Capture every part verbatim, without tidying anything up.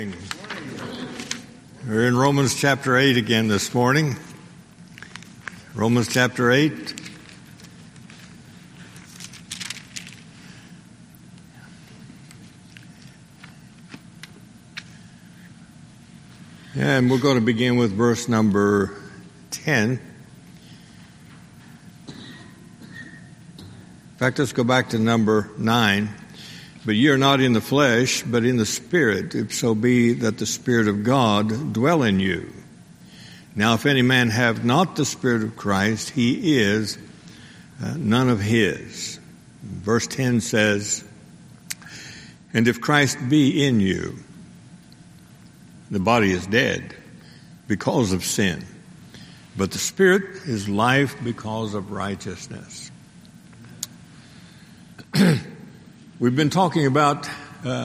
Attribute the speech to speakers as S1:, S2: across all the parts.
S1: We're in Romans chapter eight again this morning. Romans chapter eight. And we're going to begin with verse number ten. In fact, let's go back to number nine. But ye are not in the flesh, but in the Spirit, if so be that the Spirit of God dwell in you. Now, if any man have not the Spirit of Christ, he is uh, none of his. Verse ten says, and if Christ be in you, the body is dead because of sin, but the Spirit is life because of righteousness. We've been talking about uh,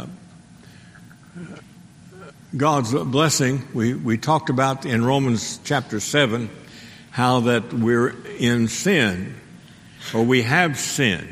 S1: God's blessing. We, we talked about in Romans chapter seven how that we're in sin, or we have sinned.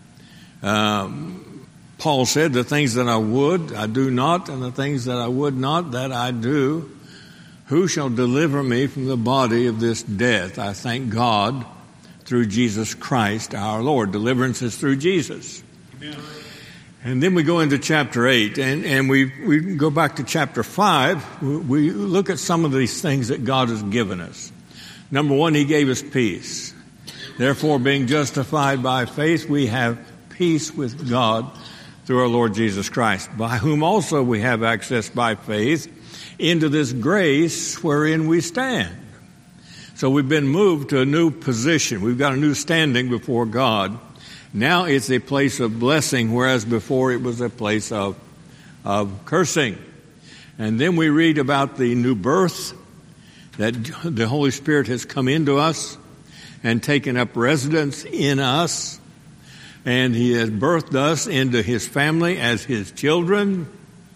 S1: Um, Paul said, the things that I would, I do not, and the things that I would not, that I do. Who shall deliver me from the body of this death? I thank God through Jesus Christ our Lord. Deliverance is through Jesus. Amen. And then we go into chapter eight, and, and we, we go back to chapter five. We look at some of these things that God has given us. Number one, He gave us peace. Therefore, being justified by faith, we have peace with God through our Lord Jesus Christ, by whom also we have access by faith into this grace wherein we stand. So we've been moved to a new position. We've got a new standing before God. Now it's a place of blessing, whereas before it was a place of, of cursing. And then we read about the new birth, that the Holy Spirit has come into us and taken up residence in us. And He has birthed us into His family as His children.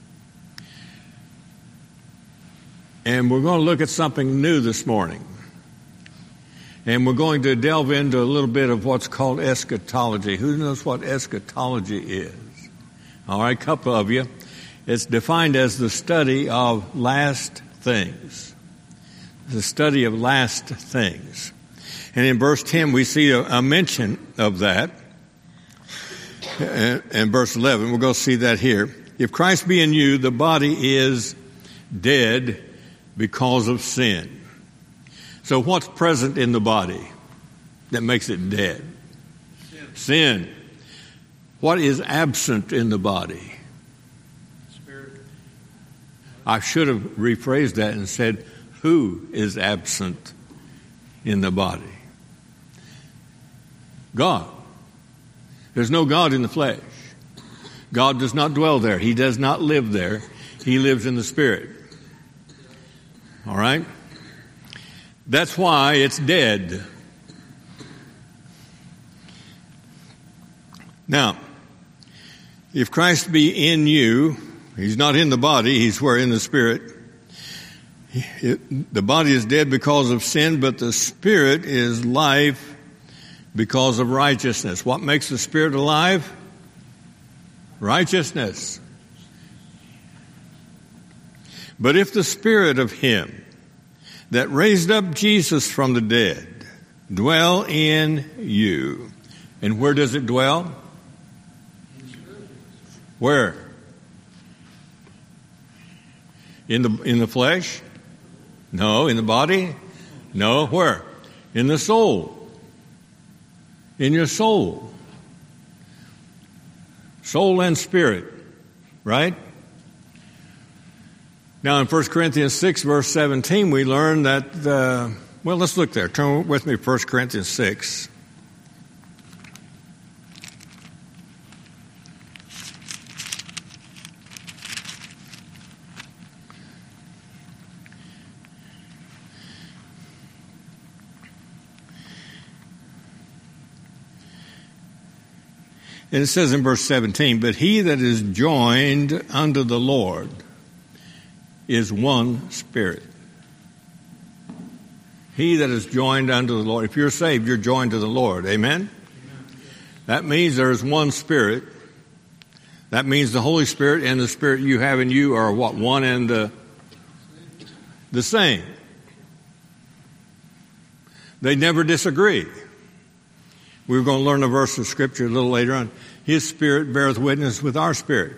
S1: And we're going to look at something new this morning. And we're going to delve into a little bit of what's called eschatology. Who knows what eschatology is? All right, a couple of you. It's defined as the study of last things. The study of last things. And in verse ten, we see a, a mention of that. And, and verse eleven, we're going to see that here. If Christ be in you, the body is dead because of sin. So what's present in the body that makes it dead? Sin. Sin. What is absent in the body? Spirit. I should have rephrased that and said, who is absent in the body? God. There's no God in the flesh. God does not dwell there. He does not live there. He lives in the Spirit. All right? That's why it's dead. Now, if Christ be in you, He's not in the body, He's where in the Spirit. It, the body is dead because of sin, but the Spirit is life because of righteousness. What makes the Spirit alive? Righteousness. But if the Spirit of Him that raised up Jesus from the dead dwell in you. And where does it dwell? Where? In the in the flesh? No. In the body? No. Where? In the soul. In your soul. Soul and spirit. Right? Now in First Corinthians six, verse seventeen, we learn that, uh, well, let's look there. Turn with me to First Corinthians six. And it says in verse seventeen, but he that is joined unto the Lord is one spirit. He that is joined unto the Lord. If you're saved, you're joined to the Lord. Amen? Amen. That means there is one spirit That means the Holy Spirit and the Spirit you have in you are what? One and the, the same. They never disagree. We're going to learn a verse of Scripture a little later on. His Spirit beareth witness with our spirit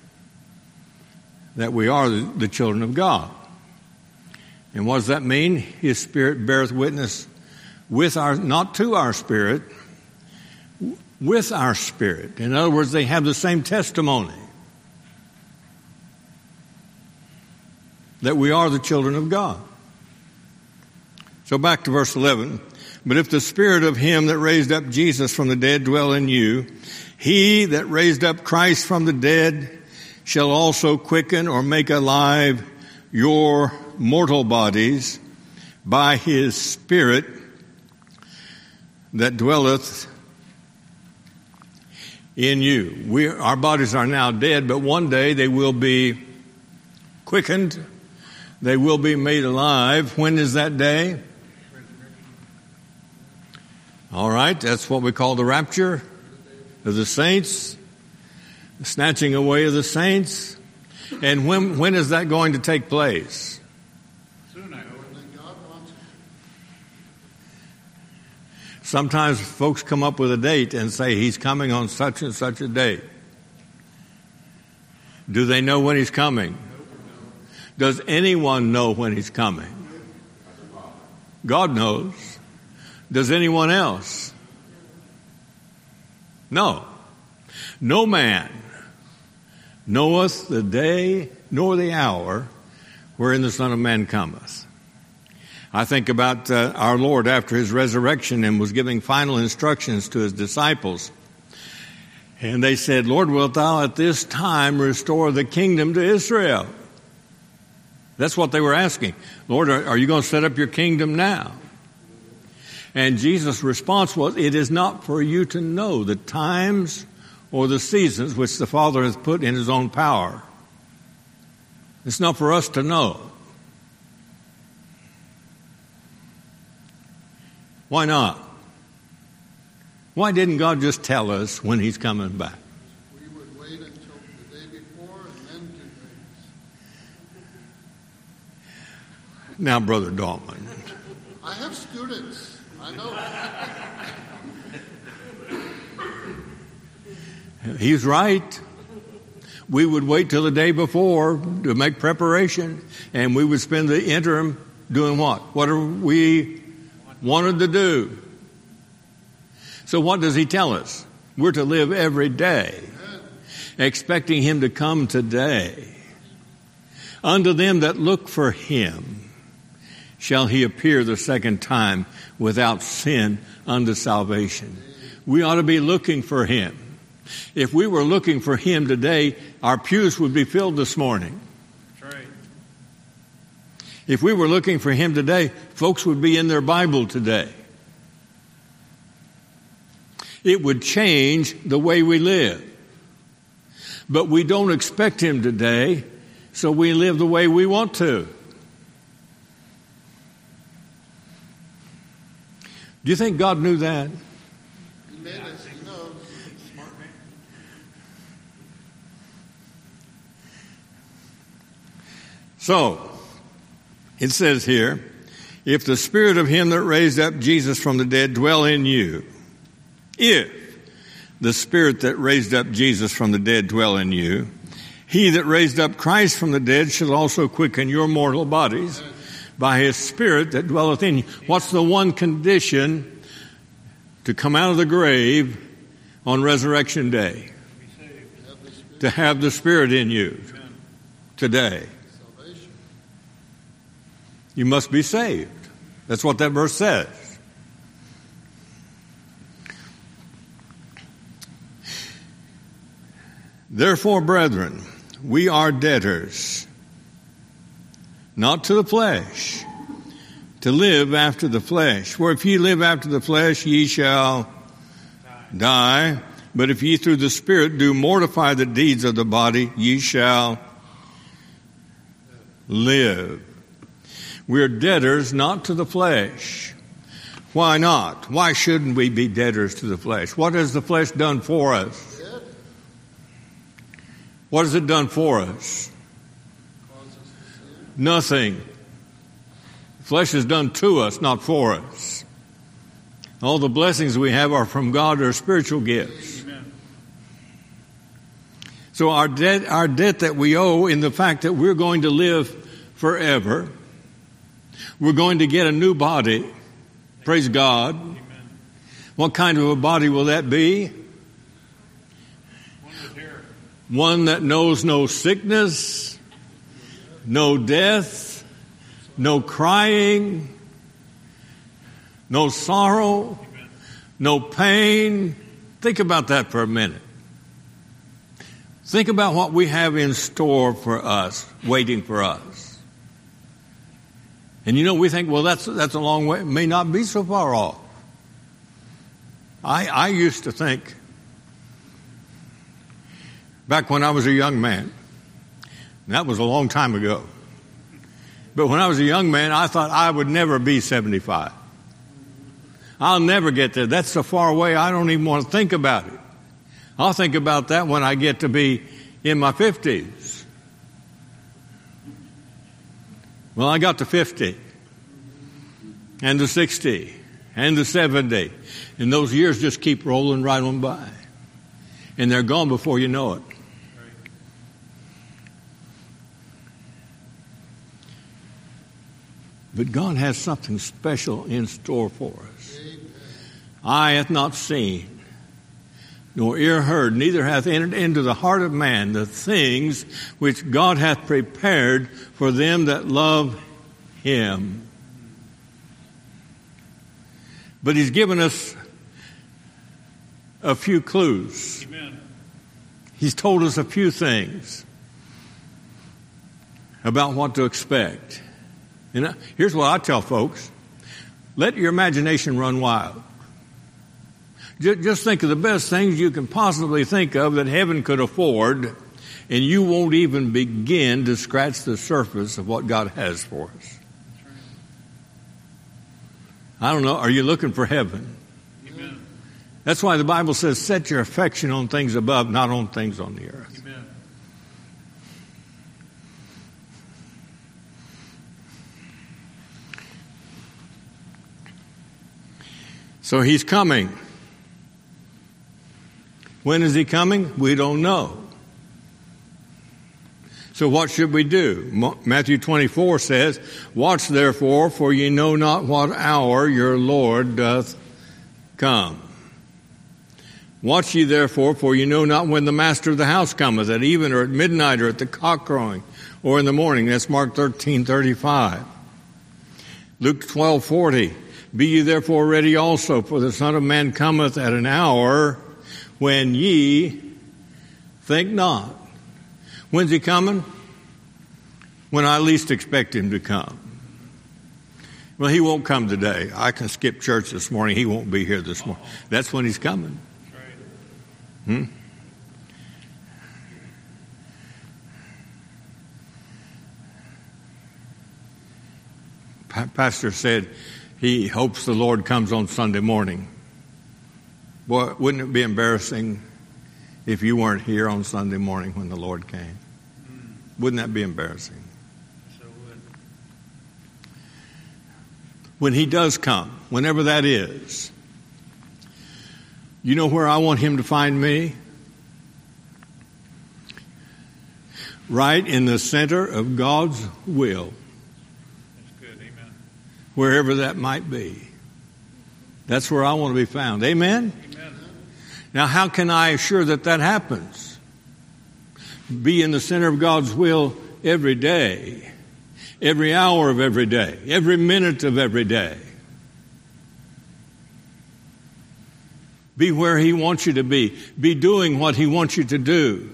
S1: that we are the, the children of God. And what does that mean? His Spirit beareth witness with our, not to our spirit, with our spirit. In other words, they have the same testimony that we are the children of God. So back to verse eleven. But if the Spirit of him that raised up Jesus from the dead dwell in you, he that raised up Christ from the dead shall also quicken or make alive your mortal bodies by his Spirit that dwelleth in you. We, our bodies are now dead, but one day they will be quickened. They will be made alive. When is that day? All right, that's what we call the rapture of the saints, the snatching away of the saints. And when when is that going to take place?
S2: Soon, I hope. God wants it.
S1: Sometimes folks come up with a date and say he's coming on such and such a date. Do they know when he's coming? Does anyone know when he's coming? God knows. Does anyone else? No. No man knoweth the day nor the hour wherein the Son of Man cometh. I think about uh, our Lord after his resurrection and was giving final instructions to his disciples. And they said, Lord, wilt thou at this time restore the kingdom to Israel? That's what they were asking. Lord, are, are you going to set up your kingdom now? And Jesus' response was, it is not for you to know the times or the seasons which the Father has put in his own power. It's not for us to know. Why not? Why didn't God just tell us when he's coming back?
S2: We would wait until the day before and then do things.
S1: Now, Brother Dalton.
S2: I have students. I know.
S1: He's right. We would wait till the day before to make preparation, and we would spend the interim doing what? Whatever we wanted to do. So what does he tell us? We're to live every day, expecting him to come today. Unto them that look for him shall he appear the second time without sin unto salvation. We ought to be looking for him. If we were looking for him today, our pews would be filled this morning.
S2: That's right.
S1: If we were looking for him today, folks would be in their Bible today. It would change the way we live. But we don't expect him today, so we live the way we want to. Do you think God knew that?
S2: He made us. He knows. Smart man.
S1: So, it says here, if the Spirit of him that raised up Jesus from the dead dwell in you, if the Spirit that raised up Jesus from the dead dwell in you, he that raised up Christ from the dead shall also quicken your mortal bodies by his Spirit that dwelleth in you. What's the one condition to come out of the grave on Resurrection Day? To have the Spirit in you today. You must be saved. That's what that verse says. Therefore, brethren, we are debtors, not to the flesh, to live after the flesh. For if ye live after the flesh, ye shall die. But if ye through the Spirit do mortify the deeds of the body, ye shall live. We are debtors not to the flesh. Why not? Why shouldn't we be debtors to the flesh? What has the flesh done for us? What has it done for us? Nothing. Flesh is done to us, not for us. All the blessings we have are from God, are spiritual gifts. Amen. So our debt, our debt that we owe in the fact that we're going to live forever, we're going to get a new body. Praise God. Amen. What kind of a body will that be? One that knows no sickness, no death, no crying, no sorrow, no pain. Think about that for a minute. Think about what we have in store for us, waiting for us. And you know, we think, well, that's that's a long way. It may not be so far off. I I used to think, back when I was a young man, and that was a long time ago. But when I was a young man, I thought I would never be seventy-five. I'll never get there. That's so far away, I don't even want to think about it. I'll think about that when I get to be in my fifties. Well, I got to fifty, and to sixty, and to seventy. And those years just keep rolling right on by. And they're gone before you know it. But God has something special in store for us. Eye hath not seen, nor ear heard, neither hath entered into the heart of man the things which God hath prepared for them that love him. But he's given us a few clues. Amen. He's told us a few things about what to expect. And here's what I tell folks. Let your imagination run wild. Just think of the best things you can possibly think of that heaven could afford, and you won't even begin to scratch the surface of what God has for us. I don't know, are you looking for heaven? Amen. That's why the Bible says, set your affection on things above, not on things on the earth. Amen. So he's coming. When is he coming? We don't know. So what should we do? Matthew twenty-four says, watch therefore, for ye know not what hour your Lord doth come. Watch ye therefore, for ye know not when the master of the house cometh, at even or at midnight or at the cock crowing or in the morning. That's Mark thirteen thirty-five. Luke twelve forty. Be ye therefore ready also, for the Son of Man cometh at an hour when ye think not. When's he coming? When I least expect him to come. Well, he won't come today. I can skip church this morning. He won't be here this morning. That's when he's coming. Hmm? Pastor said he hopes the Lord comes on Sunday morning. Boy, wouldn't it be embarrassing if you weren't here on Sunday morning when the Lord came? Wouldn't that be embarrassing? So would. When he does come, whenever that is, you know where I want him to find me? Right in the center of God's will. That's good, amen. Wherever that might be. That's where I want to be found. Amen? Amen. Now, how can I assure that that happens? Be in the center of God's will every day, every hour of every day, every minute of every day. Be where he wants you to be. Be doing what he wants you to do.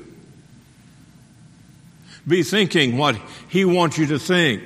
S1: Be thinking what he wants you to think.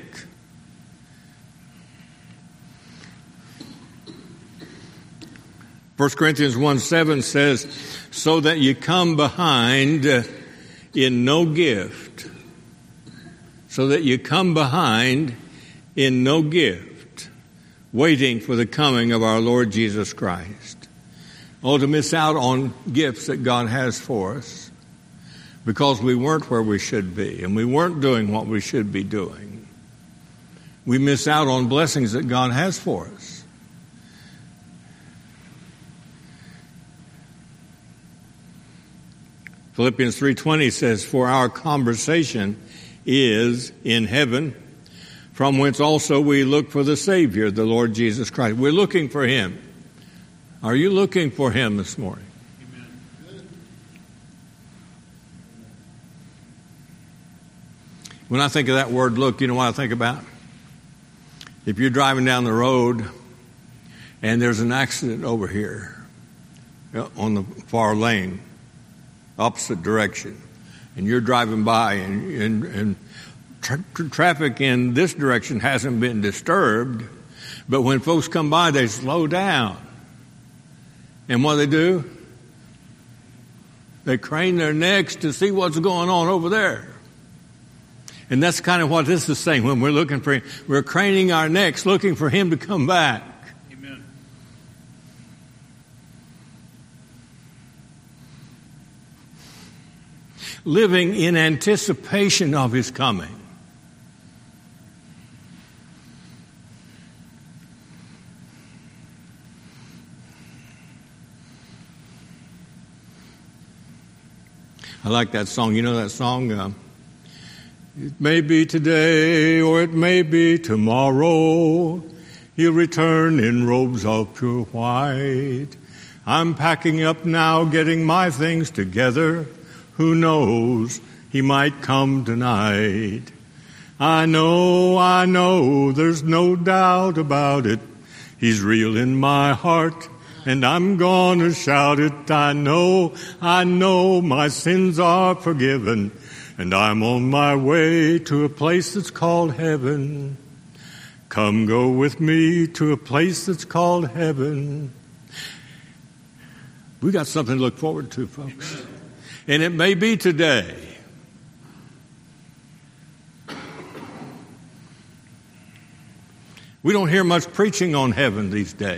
S1: First Corinthians one seven says, so that you come behind in no gift. So that you come behind in no gift, waiting for the coming of our Lord Jesus Christ. Oh, to miss out on gifts that God has for us. because we weren't where we should be and we weren't doing what we should be doing. We miss out on blessings that God has for us. Philippians three twenty says, "For our conversation is in heaven, from whence also we look for the Savior, the Lord Jesus Christ." We're looking for Him. Are you looking for Him this morning? Amen. When I think of that word look, you know what I think about? If you're driving down the road and there's an accident over here on the far lane, opposite direction, and you're driving by and, and, and tra- traffic in this direction hasn't been disturbed, but when folks come by, they slow down. And what do they do? They crane their necks to see what's going on over there. And that's kind of what this is saying. When we're looking for Him, we're craning our necks looking for Him to come back.
S3: Amen.
S1: Living in anticipation of His coming. I like that song. You know that song? Uh, it may be today or it may be tomorrow. He'll return in robes of pure white. I'm packing up now, getting my things together. Who knows, He might come tonight. I know, I know, there's no doubt about it. He's real in my heart, and I'm gonna shout it. I know, I know my sins are forgiven, and I'm on my way to a place that's called heaven. Come go with me to a place that's called heaven. We got something to look forward to, folks. Amen. And it may be today. We don't hear much preaching on heaven these days.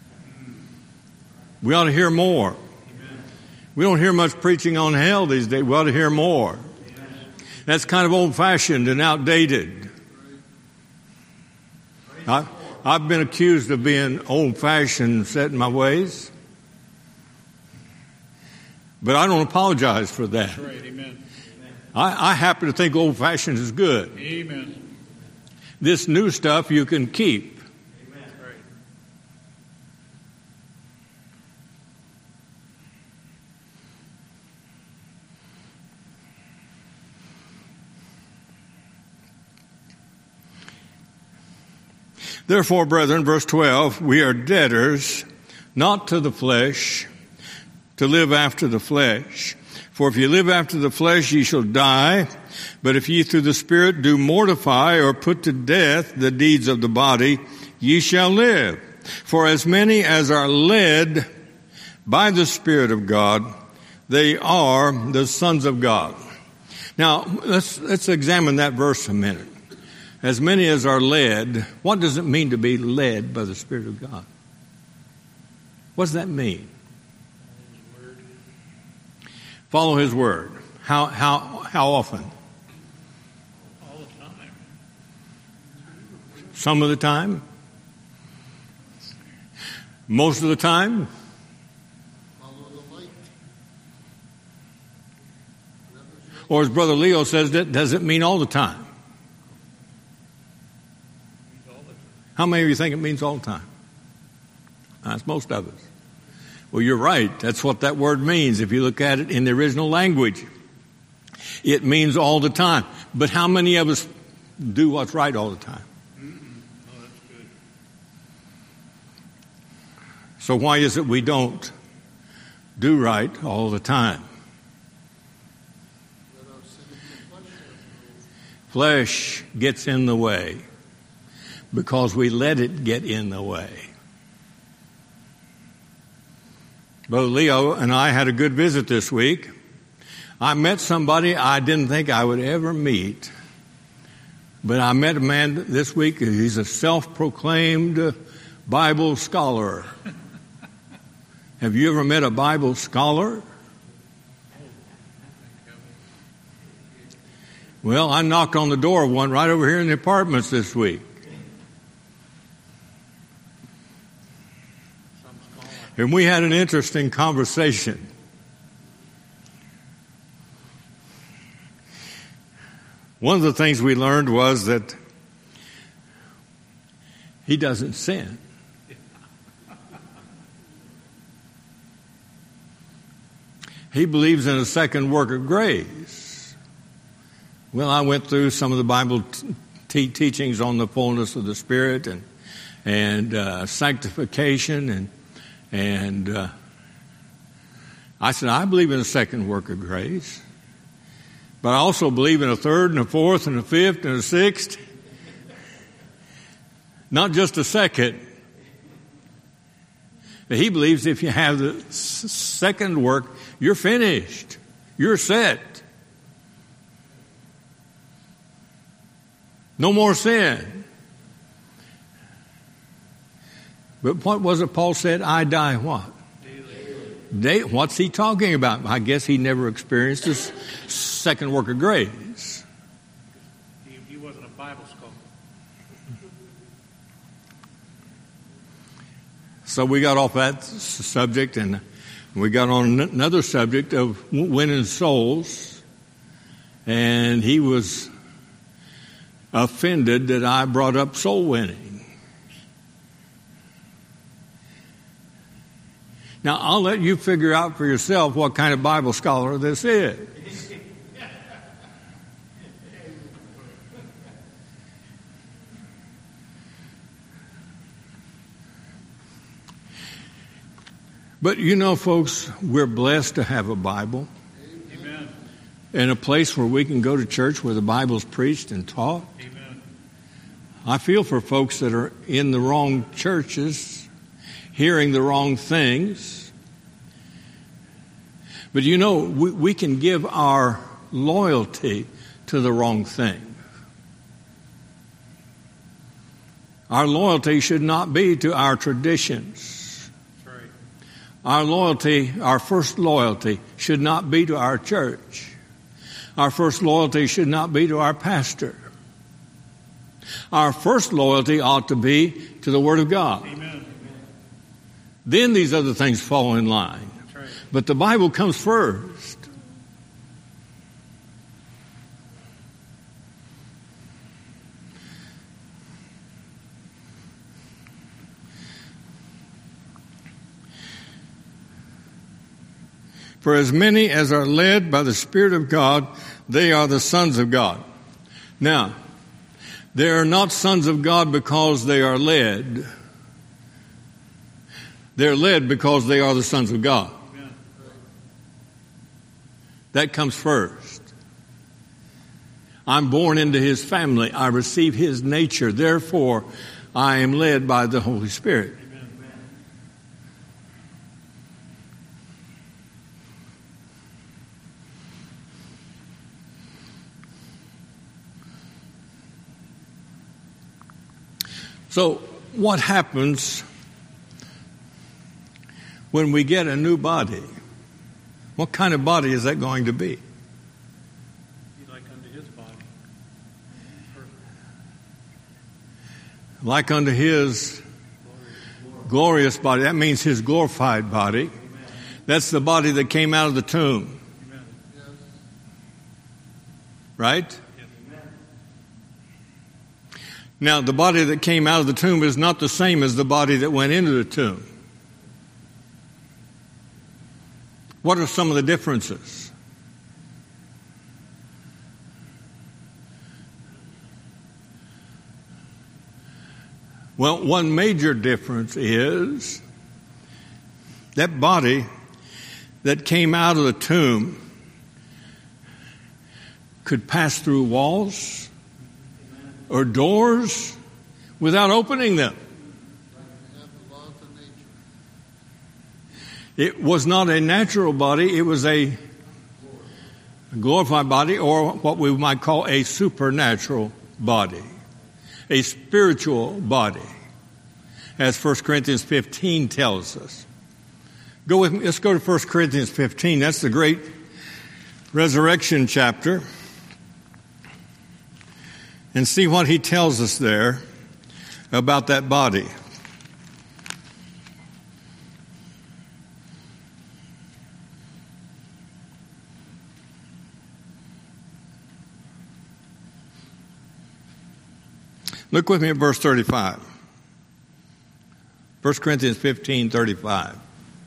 S1: We ought to hear more. Amen. We don't hear much preaching on hell these days. We ought to hear more. Amen. That's kind of old-fashioned and outdated. I, I've been accused of being old-fashioned, set in my ways. But I don't apologize for that.
S3: That's right. Amen.
S1: I, I happen to think old-fashioned is good.
S3: Amen.
S1: This new stuff you can keep.
S3: Amen. Right.
S1: Therefore, brethren, verse twelve, we are debtors, not to the flesh, to live after the flesh. For if ye live after the flesh, ye shall die. But if ye through the Spirit do mortify or put to death the deeds of the body, ye shall live. For as many as are led by the Spirit of God, they are the sons of God. Now, let's, let's examine that verse a minute. As many as are led, what does it mean to be led by the Spirit of God? What does that mean? Follow His word. How how how often?
S3: All the time.
S1: Some of the time? Most of the time?
S2: Follow the light.
S1: Or as Brother Leo says, that does it mean all the time? How many of you think it means all the time? That's most of us. Well, you're right. That's what that word means. If you look at it in the original language, it means all the time. But how many of us do what's right all the time?
S3: Mm-mm. Oh, that's good.
S1: So why is it we don't do right all the time? Flesh gets in the way because we let it get in the way. Brother Leo and I had a good visit this week. I met somebody I didn't think I would ever meet. But I met a man this week. He's a self-proclaimed Bible scholar. Have you ever met a Bible scholar? Well, I knocked on the door of one right over here in the apartments this week. And we had an interesting conversation. One of the things we learned was that he doesn't sin. He believes in a second work of grace. Well, I went through some of the Bible t- teachings on the fullness of the Spirit and and uh, sanctification, and and uh, I said, I believe in a second work of grace, but I also believe in a third and a fourth and a fifth and a sixth, not just a second. But he believes if you have the s- second work, you're finished. You're set. No more sin. But what was it Paul said? I die what? Daily. What's he talking about? I guess he never experienced this second work of grace.
S3: He, he wasn't a Bible scholar.
S1: So we got off that subject and we got on another subject of winning souls. And he was offended that I brought up soul winning. Now, I'll let you figure out for yourself what kind of Bible scholar this is. But you know, folks, we're blessed to have a Bible.
S3: Amen.
S1: And a place where we can go to church where the Bible's preached and taught.
S3: Amen.
S1: I feel for folks that are in the wrong churches, hearing the wrong things. But you know, we, we can give our loyalty to the wrong thing. Our loyalty should not be to our traditions. Our loyalty, our first loyalty, should not be to our church. Our first loyalty should not be to our pastor. Our first loyalty ought to be to the Word of God.
S3: Amen.
S1: Then these other things fall in line.
S3: That's right.
S1: But the Bible comes first. For as many as are led by the Spirit of God, they are the sons of God. Now, they are not sons of God because they are led. They're led because they are the sons of God.
S3: Amen.
S1: That comes first. I'm born into His family. I receive His nature. Therefore, I am led by the Holy Spirit. So, what happens when we get a new body? What kind of body is that going to be?
S3: Be like unto his body. Perfect.
S1: Like unto His glorious body. That means His glorified body. That's the body that came out of the tomb.
S3: Amen.
S1: Right? Now, the body that came out of the tomb is not the same as the body that went into the tomb. What are some of the differences? Well, one major difference is that body that came out of the tomb could pass through walls or doors without opening them. It was not a natural body, it was a glorified body, or what we might call a supernatural body, a spiritual body, as First Corinthians fifteen tells us. Go with me, let's go to First Corinthians fifteen. That's the great resurrection chapter. and see what he tells us there about that body. Look with me at verse thirty-five. First Corinthians fifteen, thirty-five.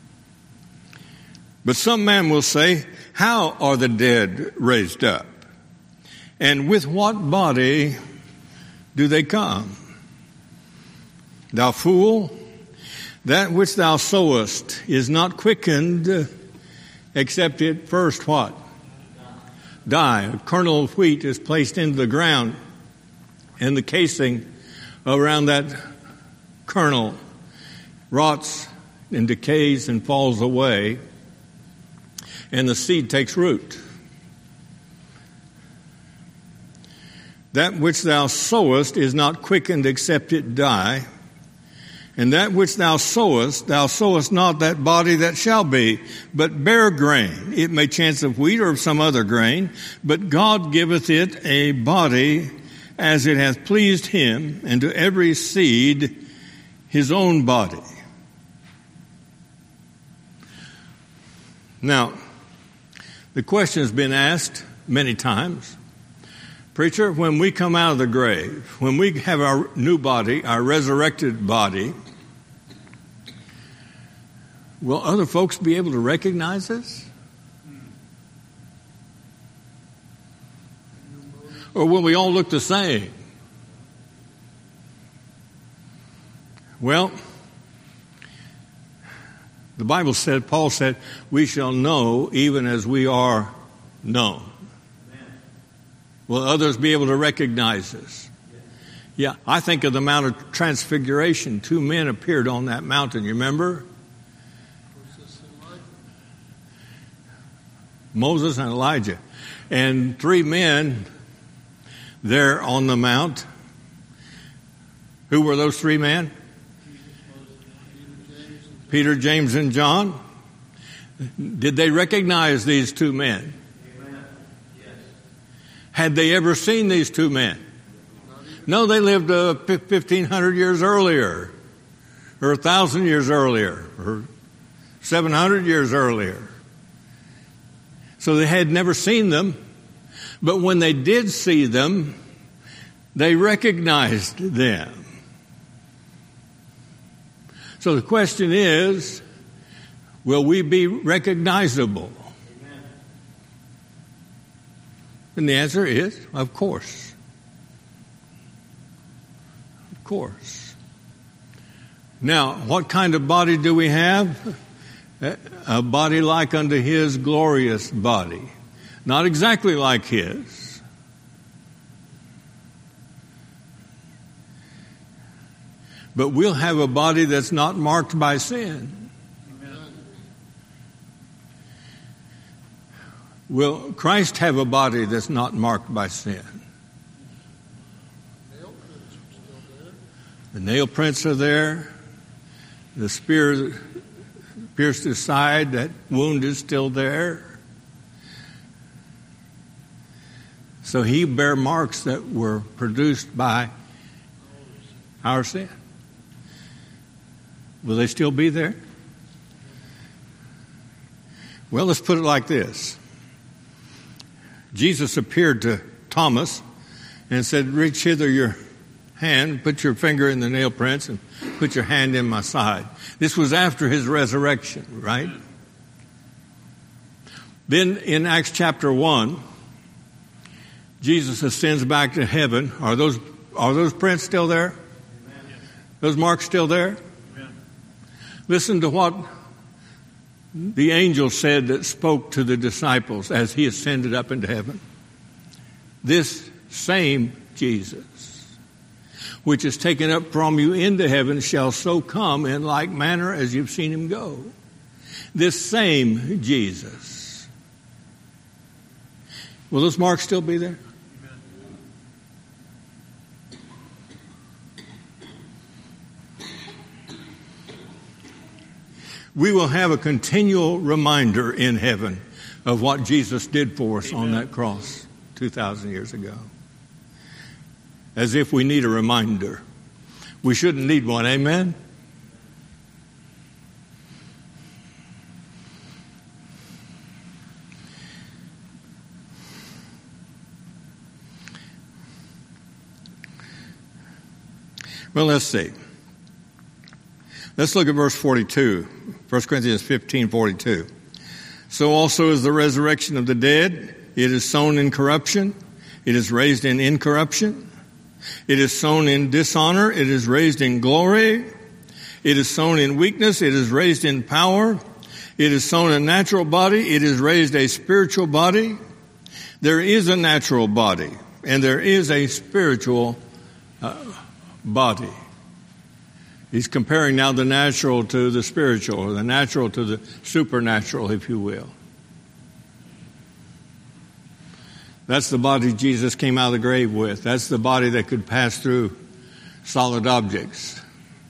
S1: But some man will say, how are the dead raised up? And with what body do they come? Thou fool, that which thou sowest is not quickened, except it first what? Die. A kernel of wheat is placed into the ground, and the casing around that kernel rots and decays and falls away, and the seed takes root. That which thou sowest is not quickened except it die. And that which thou sowest, thou sowest not that body that shall be, but bare grain. It may chance of wheat or of some other grain, but God giveth it a body as it hath pleased him, and to every seed his own body. Now, the question has been asked many times. Preacher, when we come out of the grave, when we have our new body, our resurrected body, will other folks be able to recognize us? Or will we all look the same? Well, the Bible said, Paul said, we shall know even as we are known. Will others be able to recognize us? Yeah, I think of the Mount of Transfiguration. Two men appeared on that mountain, you remember? Moses and Elijah. And three men there on the mount. Who were those three men? Peter, James, and John. Did they recognize these two men?
S2: Amen. Yes.
S1: Had they ever seen these two men? No, they lived uh, fifteen hundred years earlier, or one thousand years earlier, or seven hundred years earlier. So they had never seen them, but when they did see them, they recognized them. So the question is, will we be recognizable?
S2: Amen.
S1: And the answer is, of course. Of course. Now, what kind of body do we have? A body like unto his glorious body. Not exactly like his. But we'll have a body that's not marked by sin.
S2: Amen.
S1: Will Christ have a body that's not marked by sin?
S2: Nail prints are still there.
S1: The nail prints are there. The spear pierced his side. That wound is still there. So he bear marks that were produced by our sin. Will they still be there? Well, let's put it like this. Jesus appeared to Thomas and said, reach hither your hand, put your finger in the nail prints, and put your hand in my side. This was after his resurrection, right? Then in Acts chapter one, Jesus ascends back to heaven. Are those are those prints still there? Those marks still there? Listen to what the angel said that spoke to the disciples as he ascended up into heaven. This same Jesus, which is taken up from you into heaven, shall so come in like manner as you've seen him go. This same Jesus. Will those marks still be there? We will have a continual reminder in heaven of what Jesus did for us on that cross two thousand years ago. as if we need a reminder. We shouldn't need one, amen? Well, let's see. Let's look at verse forty-two, First Corinthians fifteen forty-two. So also is the resurrection of the dead. It is sown in corruption. It is raised in incorruption. It is sown in dishonor. It is raised in glory. It is sown in weakness. It is raised in power. It is sown a natural body. It is raised a spiritual body. There is a natural body, and there is a spiritual uh, body. He's comparing now the natural to the spiritual, or the natural to the supernatural, if you will. That's the body Jesus came out of the grave with. That's the body that could pass through solid objects.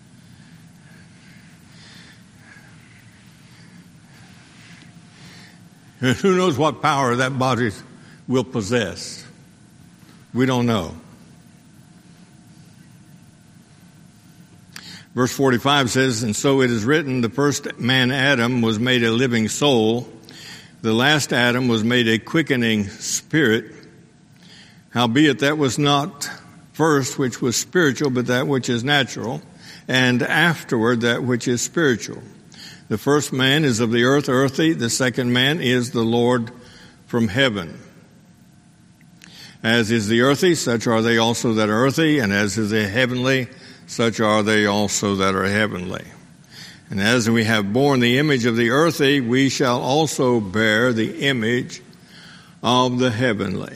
S1: And who knows what power that body will possess? We don't know. Verse forty-five says, and so it is written, the first man Adam was made a living soul. The last Adam was made a quickening spirit. Howbeit that was not first which was spiritual, but that which is natural, and afterward that which is spiritual. The first man is of the earth, earthy. The second man is the Lord from heaven. As is the earthy, such are they also that are earthy, and as is the heavenly, such are they also that are heavenly. And as we have borne the image of the earthy, we shall also bear the image of the heavenly.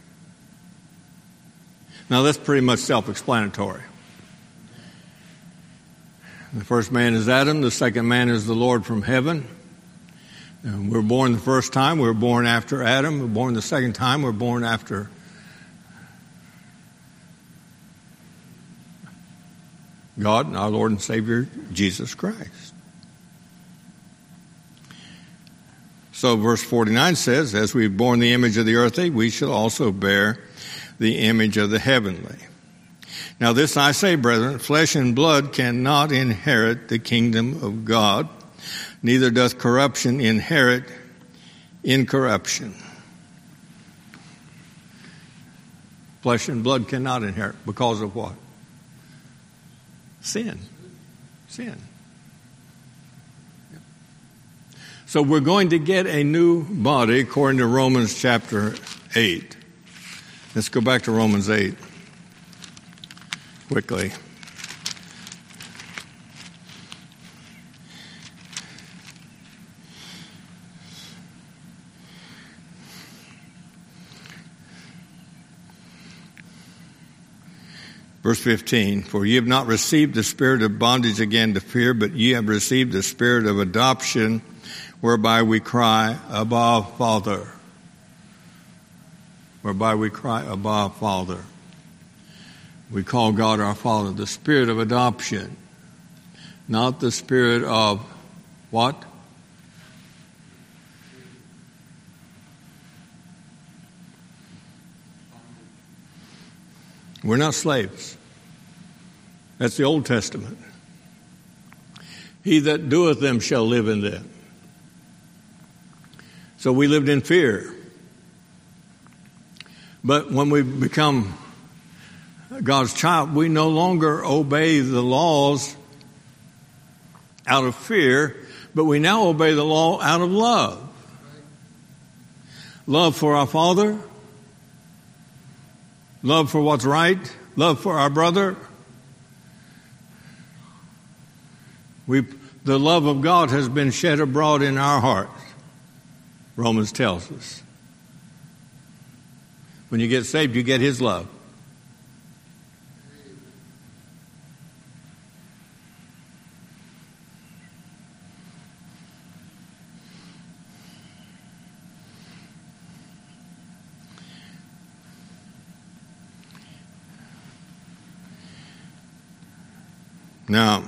S1: Now that's pretty much self-explanatory. The first man is Adam, the second man is the Lord from heaven. And we're born the first time, we're born after Adam. We're born the second time, we're born after God and our Lord and Savior, Jesus Christ. So verse forty-nine says, as we've borne the image of the earthly, we shall also bear the image of the heavenly. Now this I say, brethren, flesh and blood cannot inherit the kingdom of God, neither doth corruption inherit incorruption. Flesh and blood cannot inherit because of what? Sin. Sin. So we're going to get a new body according to Romans chapter eight. Let's go back to Romans eight quickly. Verse fifteen, for ye have not received the spirit of bondage again to fear, but ye have received the spirit of adoption, whereby we cry, Abba, Father. Whereby we cry, Abba, Father. We call God our Father. The spirit of adoption, not the spirit of what? We're not slaves. That's the Old Testament. He that doeth them shall live in them. So we lived in fear. But when we become God's child, we no longer obey the laws out of fear, but we now obey the law out of love. Love for our Father, love for what's right, love for our brother. We, the love of God has been shed abroad in our hearts, Romans tells us. When you get saved, you get His love. Now,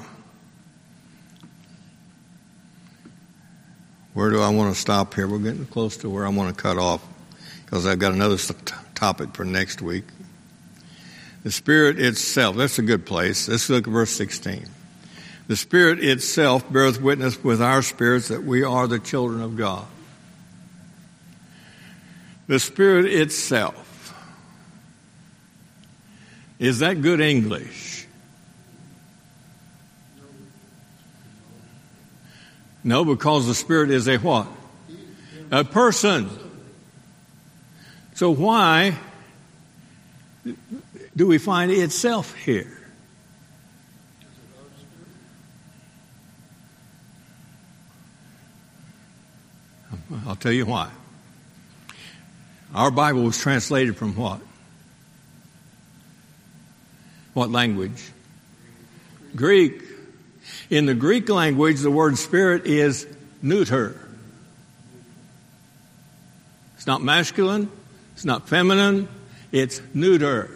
S1: where do I want to stop here? We're getting close to where I want to cut off because I've got another topic for next week. The Spirit itself, that's a good place. Let's look at verse sixteen. The Spirit itself beareth witness with our spirits that we are the children of God. The Spirit itself. Is that good English? No, because the Spirit is a what? A person. So why do we find itself here? I'll tell you why. Our Bible was translated from what? What language? Greek. In the Greek language, the word spirit is neuter. It's not masculine. It's not feminine. It's neuter.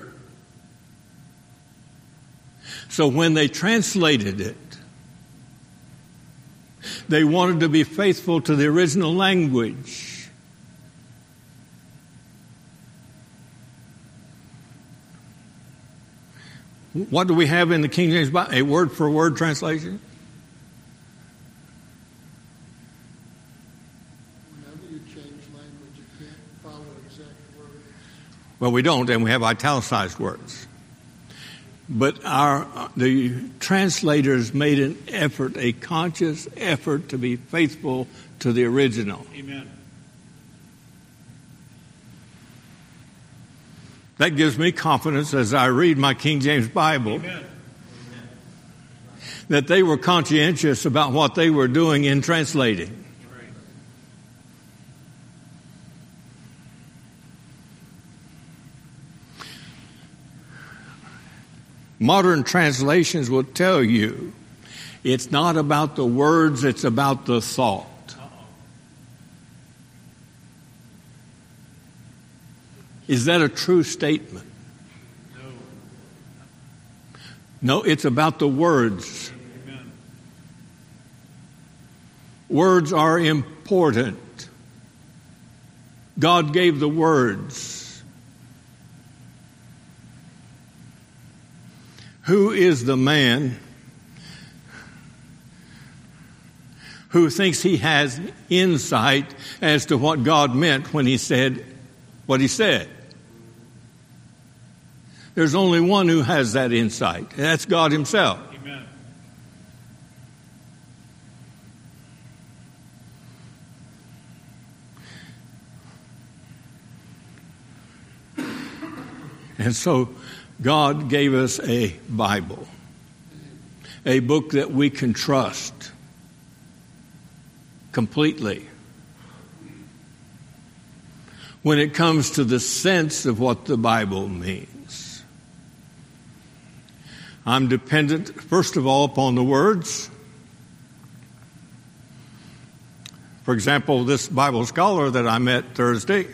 S1: So when they translated it, they wanted to be faithful to the original language. What do we have in the King James Bible? A word-for-word translation?
S2: Whenever you change language, you can't follow exact words.
S1: Well, we don't, and we have italicized words. But our the translators made an effort, a conscious effort to be faithful to the original.
S3: Amen.
S1: That gives me confidence as I read my King James Bible.
S3: Amen.
S1: That they were conscientious about what they were doing in translating.
S3: Right.
S1: Modern translations will tell you it's not about the words, it's about the thought.
S3: Uh-oh.
S1: Is that a true statement?
S3: No.
S1: No, it's about the words.
S3: Amen.
S1: Words are important. God gave the words. Who is the man who thinks he has insight as to what God meant when he said what he said? There's only one who has that insight, and that's God himself.
S3: Amen.
S1: And so God gave us a Bible, a book that we can trust completely when it comes to the sense of what the Bible means. I'm dependent, first of all, upon the words. For example, this Bible scholar that I met Thursday,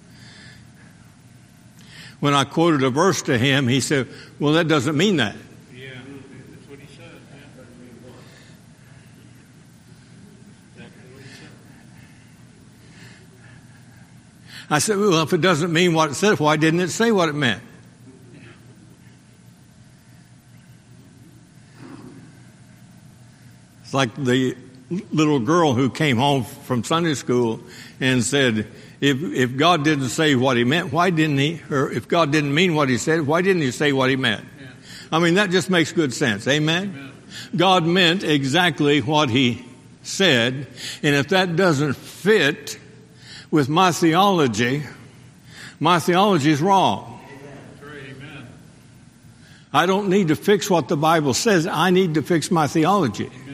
S1: when I quoted a verse to him, he said, well, that doesn't mean that.
S3: Yeah, that's what he said. Yeah. Exactly what he said.
S1: I said, well, if it doesn't mean what it said, why didn't it say what it meant? It's like the little girl who came home from Sunday school and said, if if God didn't say what he meant, why didn't he, or if God didn't mean what he said, why didn't he say what he meant?
S3: Yeah.
S1: I mean, that just makes good sense. Amen?
S3: Amen.
S1: God meant exactly what he said, and if that doesn't fit with my theology, my theology is wrong.
S3: That's right. Amen.
S1: I don't need to fix what the Bible says. I need to fix my theology.